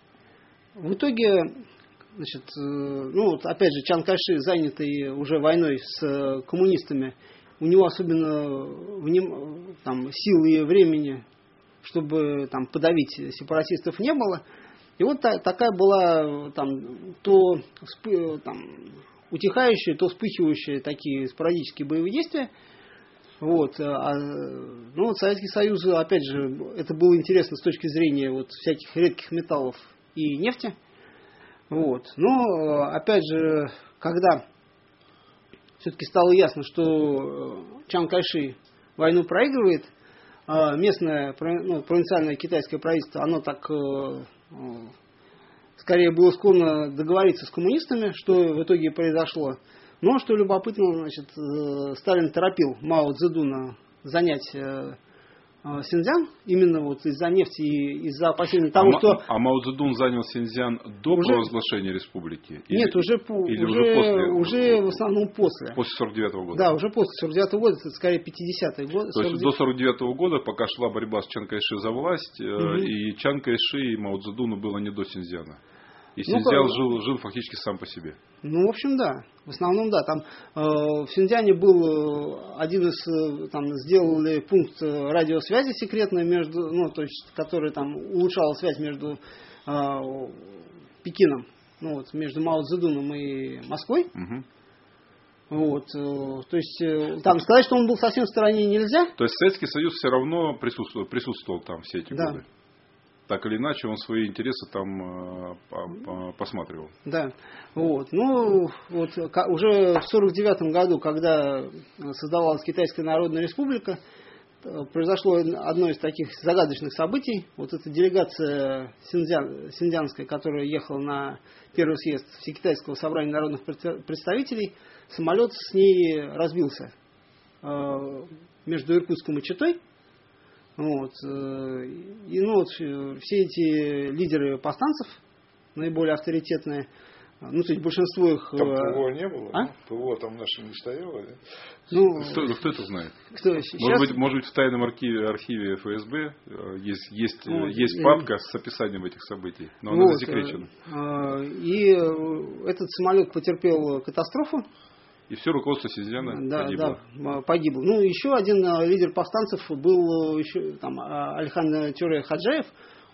в итоге, значит, ну, вот опять же, Чан Кайши, занятый уже войной с коммунистами, у него особенно вним, там, сил и времени, чтобы там, подавить сепаратистов, не было. И вот та, такая была там, то там, утихающие, то вспыхивающие такие спорадические боевые действия. Вот. А, ну, вот Советский Союз, опять же, это было интересно с точки зрения вот, всяких редких металлов и нефти. Вот. Но, опять же, когда все-таки стало ясно, что Чан Кайши войну проигрывает, местное, ну, провинциальное китайское правительство, оно так скорее было склонно договориться с коммунистами, что в итоге произошло. Но, что любопытно, значит, Сталин торопил Мао Цзэдуна занять Синьцзян, именно вот из-за нефти и из-за опасений того, а, что... А Мао Цзэдун занял Синьцзян до уже... провозглашения республики? Или... Нет, уже, или уже, уже, после... уже в основном после. После сорок девятого года? Да, уже после сорок девятого года, это скорее пятидесятый год. То есть до сорок девятого года, пока шла борьба с Чан Кайши за власть, угу. и Чан Кайши и Мао Цзэдуну было не до Синьцзяна. И Синьцзян ну, жил, жил фактически сам по себе. Ну, в общем, да. В основном, да. Там э, в Синьцзяне был один из, э, там, сделали пункт радиосвязи секретной между, ну, то есть, который там улучшал связь между э, Пекином, ну, вот, между Мао Цзэдуном и Москвой. Угу. Вот, э, то есть, э, там сказать, что он был совсем в стороне, нельзя. То есть, Советский Союз все равно присутствовал, присутствовал там все эти да. годы. Так или иначе, он свои интересы там э, посматривал. Да. Вот. Ну, вот уже в сорок девятом году, когда создавалась Китайская Народная Республика, произошло одно из таких загадочных событий. Вот эта делегация синьцзян, синьцзянская, которая ехала на первый съезд Всекитайского собрания народных представителей, самолет с ней разбился э, между Иркутском и Читой. Вот. И ну, вот, все эти лидеры повстанцев, наиболее авторитетные, ну, то есть большинство их... Там ПВО не было? А? ПВО там наши не стояло? Да? Ну, кто, кто это знает? Кто? Может, Сейчас... быть, может быть, в тайном архиве, архиве эф эс бэ есть, есть, вот. есть папка с описанием этих событий, но она вот. засекречена. И этот самолет потерпел катастрофу. И все руководство Синьцзяна да, погибло. Да, погибло. Ну, еще один лидер повстанцев был еще, там, Алихан Тюре Хаджаев.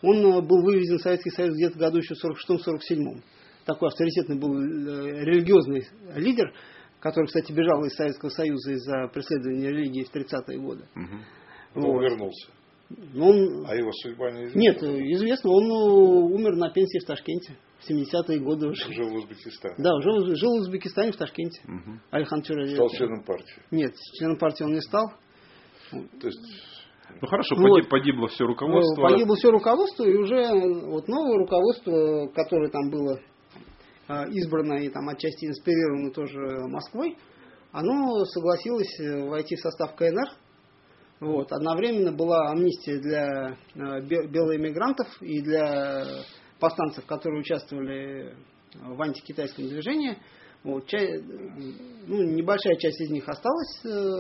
он был вывезен в Советский Союз где-то в году еще в сорок шестом — сорок седьмом. Такой авторитетный был религиозный лидер, который, кстати, бежал из Советского Союза из-за преследования религии в тридцатые годы. Угу. Вот. Он вернулся. Он... А его судьба неизвестна? Нет, известно, он умер на пенсии в Ташкенте в семидесятые годы уже. Жил в Узбекистане. Да, жил, жил в Узбекистане, в Ташкенте. Угу. Алихан Тюралиев. Стал членом партии? Нет, членом партии он не стал. То есть... Ну хорошо, вот. погиб, погибло все руководство. Погибло все руководство, и уже вот новое руководство, которое там было избрано и там отчасти инспирировано тоже Москвой, оно согласилось войти в состав ка эн эр. Вот. Одновременно была амнистия для белоэмигрантов и для повстанцев, которые участвовали в антикитайском движении. Вот. Ча... Ну, небольшая часть из них осталась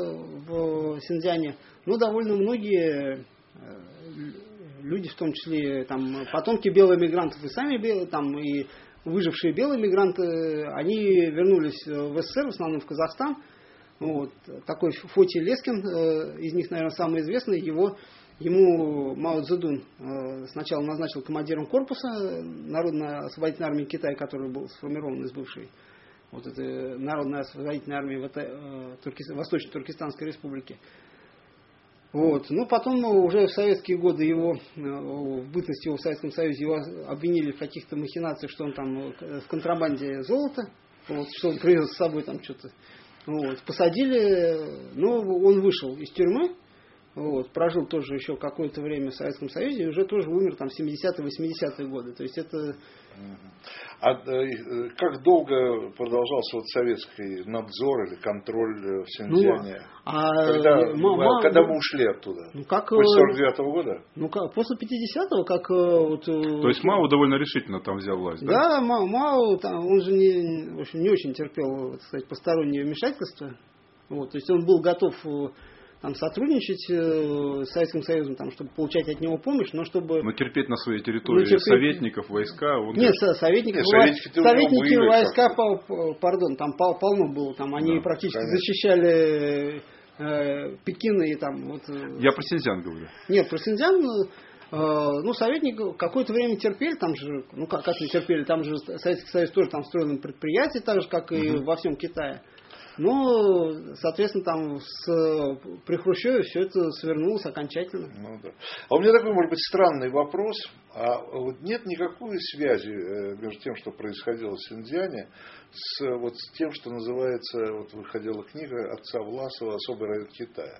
в Синьцзяне, но довольно многие люди, в том числе там, потомки белоэмигрантов и сами белые, там, и выжившие белые мигранты, они вернулись в эс эс эс эр, в основном в Казахстан. Вот. Такой Фоти Лескин, из них, наверное, самый известный, его, ему Мао Цзэдун сначала назначил командиром корпуса Народно-освободительной армии Китая, который был сформирован из бывшей вот этой Народной освободительной армии Восточно-Туркестанской республики. Вот. Но потом уже в советские годы его, в бытности его в Советском Союзе, его обвинили в каких-то махинациях, что он там в контрабанде золота, вот, что он привез с собой там что-то. Вот. Посадили, но он вышел из тюрьмы, вот, прожил тоже еще какое-то время в Советском Союзе и уже тоже умер там в семидесятые — восьмидесятые годы. То есть это... А э, как долго продолжался вот советский надзор или контроль в Синьцзяне? Ну, а, когда, ма, ма, когда мы ушли оттуда? Ну, как, после сорок девятого года? Ну, как, после пятидесятого, как... Вот, то есть Мао довольно решительно там взял власть, да? Да, Мао, Мао там, он же не, в общем, не очень терпел, так сказать, постороннее вмешательство. Вот, то есть он был готов там, сотрудничать с Советским Союзом, там, чтобы получать от него помощь, но чтобы... Но терпеть на своей территории терпеть... советников, войска... Он Нет, говорит... советников, Нет, вла... советники, советники были, войска, пол, пардон, там пол, полно было, там, они да, практически конечно. защищали э, Пекин и там... Вот, Я про Синьцзян говорю. Нет, про Синьцзян... Ну, советник какое-то время терпели, там же, ну как, как не терпели, там же Советский Союз тоже там строил предприятия, так же, как и uh-huh. во всем Китае. Но, соответственно, там с, при Хрущеве все это свернулось окончательно. Ну, да. А у меня такой, может быть, странный вопрос. А вот нет никакой связи между тем, что происходило в Синьцзяне, с, вот, с тем, что называется, вот выходила книга отца Власова «Особый район Китая».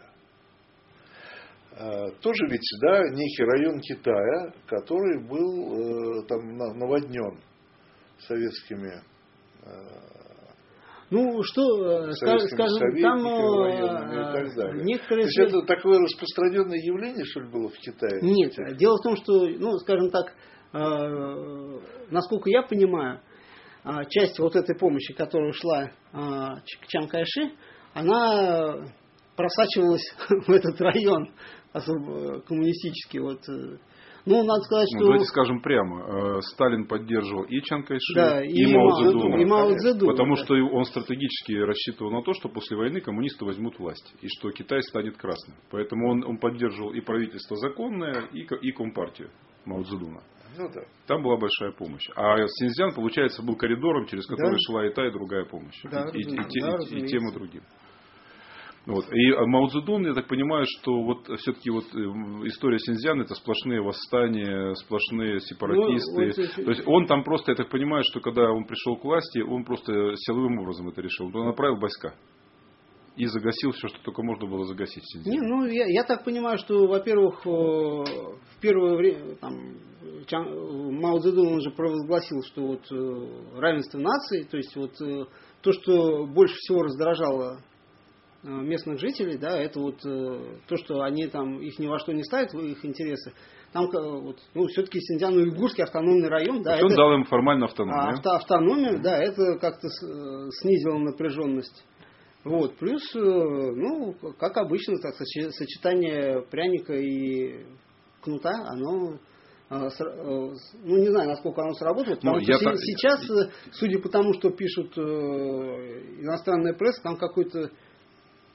А, тоже ведь, да, некий район Китая, который был э, там наводнен советскими э, Ну, что, скажем, там и так далее. Некоторые... То есть это такое распространенное явление, что ли, было в Китае? Нет, дело в том, что, ну, скажем так, э, насколько я понимаю, э, часть вот этой помощи, которая шла э, к Чан Кайши, она просачивалась в этот район особо коммунистический. Вот, э, Ну, надо сказать, ну, что... Давайте скажем прямо. Сталин поддерживал и Чан Кайши, да, и, и Мао Цзэдуна. И Мао Цзэдуна, потому да. что он стратегически рассчитывал на то, что после войны коммунисты возьмут власть. И что Китай станет красным. Поэтому он, он поддерживал и правительство законное, и, и Компартию Мао Цзэдуна. Ну, да. Там была большая помощь. А Синьцзян, получается, был коридором, через который да. шла и та, и другая помощь. Да, и, и, и, да, и, и тем, и другим. Вот. И Мао Цзэдун, я так понимаю, что вот все-таки вот история Синьцзяна — это сплошные восстания, сплошные сепаратисты. Ну, вот, То есть он там просто, я так понимаю, что когда он пришел к власти, он просто силовым образом это решил. Он направил войска и загасил все, что только можно было загасить в Синьцзяне. Не, ну, я, я так понимаю, что, во-первых, в первое время там, Чан, Мао Цзэдун, он же провозгласил, что вот равенство наций, то есть вот то, что больше всего раздражало местных жителей, да, это вот э, то, что они там их ни во что не ставят в их интересы. Там вот, ну, все-таки Синьцзян-Уйгурский автономный район, да, это, он дал им формально автономию. А, авто, автономию, да, это как-то с, э, снизило напряженность. Вот, плюс, э, ну, как обычно, так, сочетание пряника и кнута, оно э, с, э, ну, не знаю, насколько оно сработает, потому ну, что с, так... сейчас, судя по тому, что пишут э, иностранная пресса, там какой-то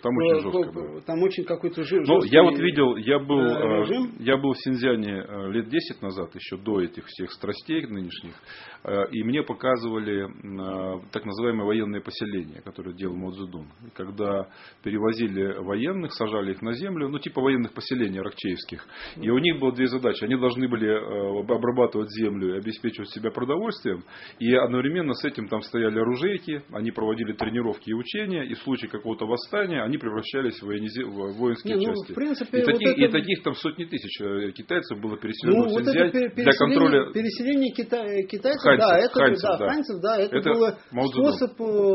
Там э, очень жестко э, было. Там очень какой-то жир. Ну, я вот видел, я был, э, режим. я был в Синьцзяне э, лет десять назад, еще до этих всех страстей нынешних, э, и мне показывали э, так называемые военные поселения, которые делал Мао Цзэдун. Когда перевозили военных, сажали их на землю, ну типа военных поселений аракчеевских. И у них было две задачи. Они должны были э, обрабатывать землю и обеспечивать себя продовольствием. И одновременно с этим там стояли оружейки, они проводили тренировки и учения, и в случае какого-то восстания они превращались в, военизе... в воинские Не, ну, части. в принципе, и, вот таких, это... и таких там сотни тысяч китайцев было переселено Ну, в вот Синьцзянь это переселение, для контроля... переселение кита... китайцев, Ханьцев, да, это, ханьцев, да, да. ханьцев, да, это, Это было Мао Цзэдун. способ,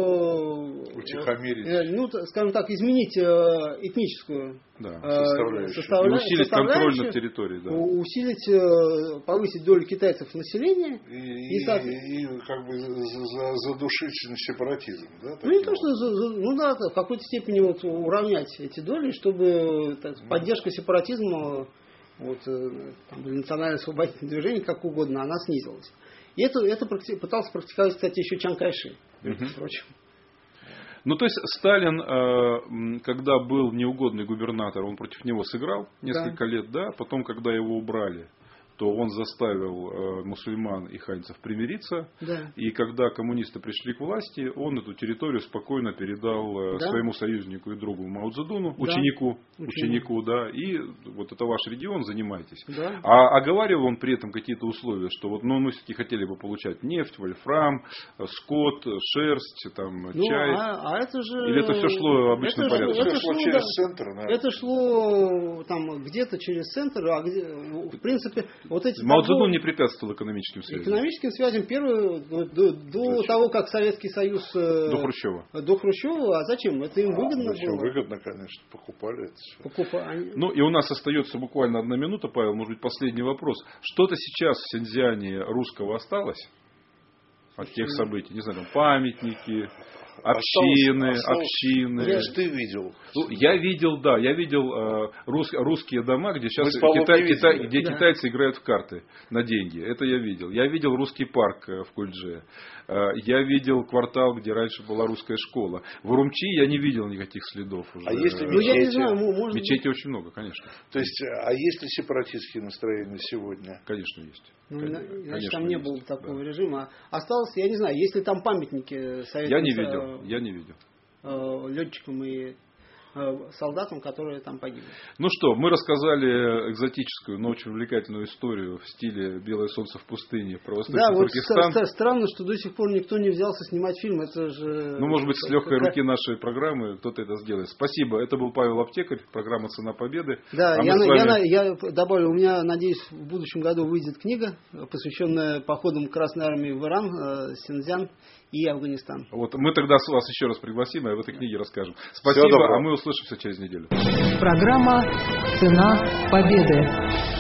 э, Утихомирить. э, ну, скажем так, изменить э, этническую Да, э, составляющую. составля- И усилить контроль составляющую, над территорией. Да. у- усилить, э, повысить долю китайцев в населении. И, И и, так- и как бы за- за- задушить сепаратизм, да? Ну, не таким то, что, за- за- ну да, в какой-то степени вот уравнять эти доли, чтобы так, поддержка сепаратизма, вот, э, там, или национальное освободительное движение, как угодно, она снизилась. И это, это практи- пытался практиковать, кстати, еще Чан Кайши, между Мгм. прочим. Ну, то есть Сталин, э, когда был неугодный губернатор, он против него сыграл несколько лет, да, потом, когда его убрали, то он заставил э, мусульман и ханьцев примириться. Да. И когда коммунисты пришли к власти, он эту территорию спокойно передал э, Да. своему союзнику и другу Мао Цзэдуну, Да. ученику, Ученику. ученику, да, и вот это ваш регион, занимайтесь. Да. А оговаривал он при этом какие-то условия, что вот, ну, мы все-таки хотели бы получать нефть, вольфрам, э, скот, шерсть, там, Ну, чай. а, а это же... Или это все шло обычным это же- порядком? Это это шло шло, через да. центр, да. Это шло там где-то через центр, а где, в принципе, вот эти Мао торговые- Цзэдун не препятствовал экономическим связям. экономическим связям первые до, до- до того, как Советский Союз э, До Хрущева. до Хрущева, а зачем? Это им выгодно Зачем? было. Выгодно, конечно, покупали это все. Покупа- они- Ну и у нас остается буквально одна минута, Павел, может быть, последний вопрос. Что-то сейчас в Синьцзяне русского осталось от тех событий? Не знаю, там памятники, общины, Осталось- осталось- общины. Ну, ты видел. Ну, я видел, да, я видел э, рус- русские дома, где сейчас Мы с Павлом китай- не китай- видели. где Да. китайцы играют в карты на деньги. Это я видел. Я видел русский парк э, в Кульдже. Э, я видел квартал, где раньше была русская школа. В Урумчи я не видел никаких следов уже. А если Ну, я не мечети? знаю, мо- может быть, Мечетей очень много, конечно. То есть, а есть ли сепаратистские настроения сегодня? Конечно, есть. ну, Кон- ина- иначе конечно, там не есть. было такого Да. режима. Осталось, я не знаю, если там памятники советским Я не со- видел, я не видел. э, летчикам и э, солдатам, которые там погибли. Ну что, мы рассказали экзотическую, но очень увлекательную историю в стиле «Белое солнце в пустыне» про Восточный Да, вот Туркестан. ста- ста- странно, что до сих пор никто не взялся снимать фильм. Это же... Ну, может быть, с легкой как- руки нашей программы кто-то это сделает. Спасибо. Это был Павел Аптекарь, программа «Цена победы». Да, А мы я, с на- вами- я, на- я добавлю, у меня, надеюсь, в будущем году выйдет книга, посвященная походам Красной Армии в Иран, э, Синьцзян и Афганистан. Вот мы тогда с вас еще раз пригласим, и об этой книге расскажем. Спасибо, доброго. а мы услышимся через неделю. Программа «Цена победы».